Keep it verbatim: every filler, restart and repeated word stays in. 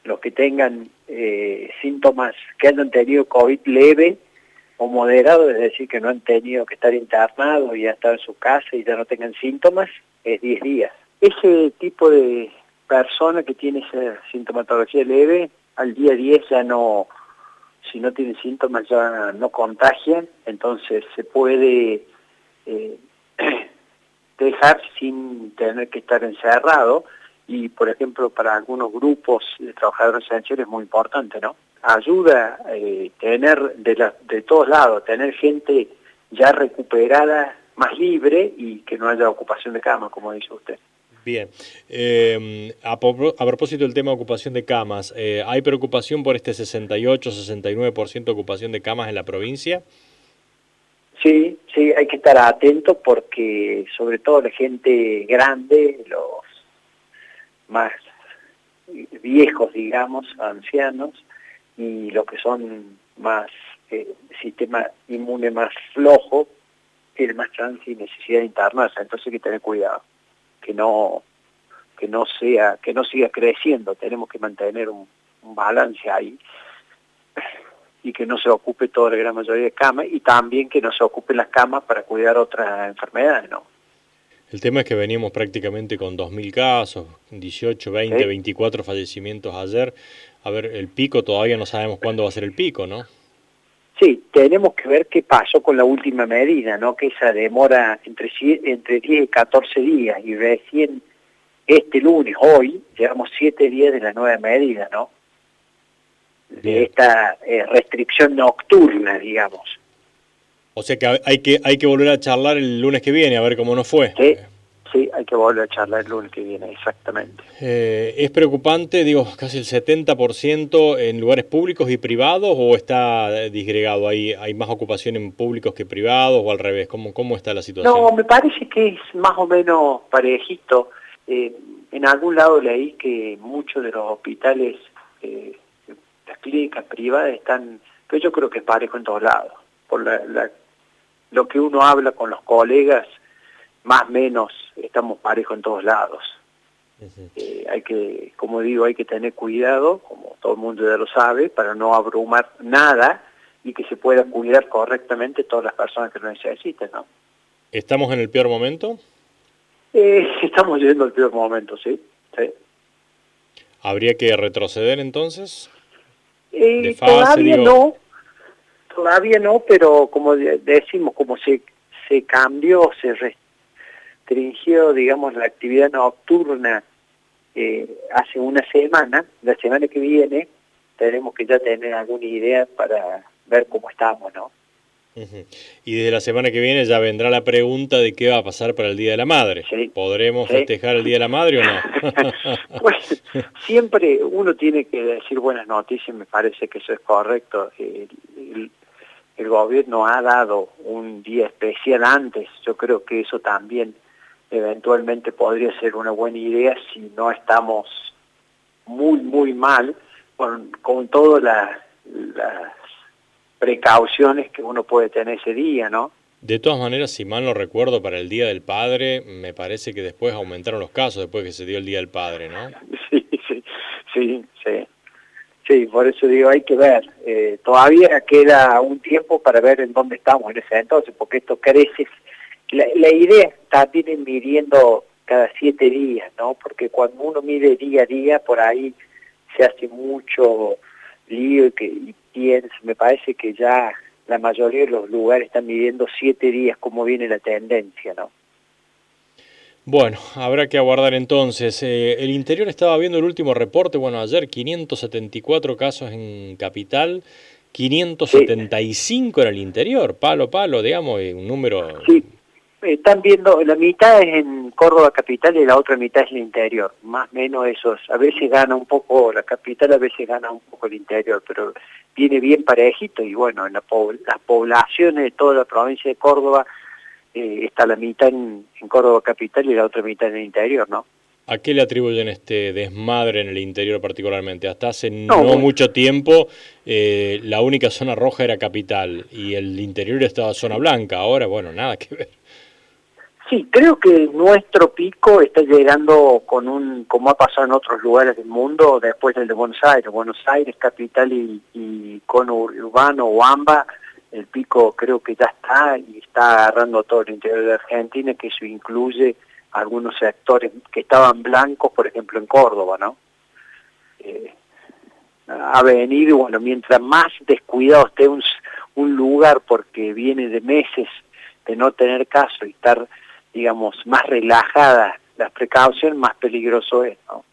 los que tengan eh, síntomas, que hayan tenido COVID leve o moderado, es decir, que no han tenido que estar internados y ya están en su casa y ya no tengan síntomas, es diez días. Ese tipo de persona que tiene esa sintomatología leve, al día diez ya no, si no tiene síntomas ya no contagian, entonces se puede eh, dejar sin tener que estar encerrado. Y, por ejemplo, para algunos grupos de trabajadores esenciales es muy importante, ¿no? Ayuda eh, tener de, la, de todos lados, tener gente ya recuperada, más libre y que no haya ocupación de cama, como dice usted. Bien. Eh, a, a propósito del tema de ocupación de camas, eh, ¿hay preocupación por este sesenta y ocho, sesenta y nueve por ciento de ocupación de camas en la provincia? Sí, sí, hay que estar atentos porque sobre todo la gente grande, los más viejos, digamos, ancianos, y los que son más, eh, sistema inmune más flojo, tiene más chance y necesidad de internarse, entonces hay que tener cuidado, que no, que no sea, que no siga creciendo, tenemos que mantener un, un balance ahí, y que no se ocupe toda la gran mayoría de camas, y también que no se ocupen las camas para cuidar otras enfermedades, ¿no? El tema es que veníamos prácticamente con dos mil casos, dieciocho, veinte, ¿Sí? veinticuatro fallecimientos ayer. A ver, el pico todavía no sabemos cuándo va a ser el pico, ¿no? Sí, tenemos que ver qué pasó con la última medida, ¿no? Que esa demora entre, entre diez y catorce días, y recién este lunes, hoy, llevamos siete días de la nueva medida, ¿no? De Bien. esta eh, restricción nocturna, digamos. O sea que hay que hay que volver a charlar el lunes que viene, a ver cómo nos fue. Sí, sí, hay que volver a charlar el lunes que viene, exactamente. Eh, ¿Es preocupante, digo, casi el setenta por ciento en lugares públicos y privados, o está disgregado? ¿Hay, hay más ocupación en públicos que privados, o al revés? ¿Cómo, cómo está la situación? No, me parece que es más o menos parejito. Eh, en algún lado leí que muchos de los hospitales, eh, las clínicas privadas están, pero yo creo que es parejo en todos lados. Por la, la, lo que uno habla con los colegas, más o menos estamos parejos en todos lados. Uh-huh. eh, hay que, como digo, hay que tener cuidado, como todo el mundo ya lo sabe, para no abrumar nada y que se pueda cuidar correctamente todas las personas que lo necesiten, ¿no? ¿Estamos en el peor momento? Eh, estamos yendo al peor momento, sí. sí. ¿Habría que retroceder entonces? Eh, ¿De fase, todavía digo... no, todavía no, pero como decimos, como se, se cambió, se restringió, digamos, la actividad nocturna eh, hace una semana, la semana que viene tenemos que ya tener alguna idea para ver cómo estamos, ¿no? Uh-huh. Y desde la semana que viene ya vendrá la pregunta de qué va a pasar para el Día de la Madre. Sí, ¿Podremos sí. festejar el Día de la Madre o no? Pues siempre uno tiene que decir buenas noticias, me parece que eso es correcto. El, el, el gobierno ha dado un día especial antes, yo creo que eso también eventualmente podría ser una buena idea si no estamos muy, muy mal con, con todas las la precauciones que uno puede tener ese día, ¿no? De todas maneras, si mal no recuerdo, para el Día del Padre, me parece que después aumentaron los casos, después que se dio el Día del Padre, ¿no? Sí, sí, sí, sí. Sí, por eso digo, hay que ver. Eh, todavía queda un tiempo para ver en dónde estamos en ese entonces, porque esto crece. La, la idea está bien midiendo cada siete días, ¿no? Porque cuando uno mide día a día, por ahí se hace mucho lío y, que, y piensa, me parece que ya la mayoría de los lugares están midiendo siete días cómo viene la tendencia, ¿no? Bueno, habrá que aguardar entonces. Eh, el interior estaba viendo el último reporte, bueno, ayer quinientos setenta y cuatro casos en Capital, quinientos setenta y cinco sí. En el interior, palo, palo, digamos, un número... Sí, están viendo, la mitad es en Córdoba Capital y la otra mitad es el interior, más o menos esos. A veces gana un poco la capital, a veces gana un poco el interior, pero viene bien parejito y bueno, en la po las poblaciones de toda la provincia de Córdoba, Eh, está la mitad en, en Córdoba Capital y la otra mitad en el interior, ¿no? ¿A qué le atribuyen este desmadre en el interior particularmente? Hasta hace no, no bueno. mucho tiempo eh, la única zona roja era Capital y el interior estaba zona blanca, ahora bueno, nada que ver. Sí, creo que nuestro pico está llegando con un, como ha pasado en otros lugares del mundo, después del de Buenos Aires. Buenos Aires, capital y, y cono urbano o AMBA, el pico creo que ya está y está agarrando todo el interior de Argentina, que eso incluye algunos sectores que estaban blancos, por ejemplo en Córdoba, ¿no? Eh, ha venido, bueno, mientras más descuidado esté un, un lugar porque viene de meses de no tener caso y estar, digamos, más relajada las precauciones, más peligroso es, ¿no?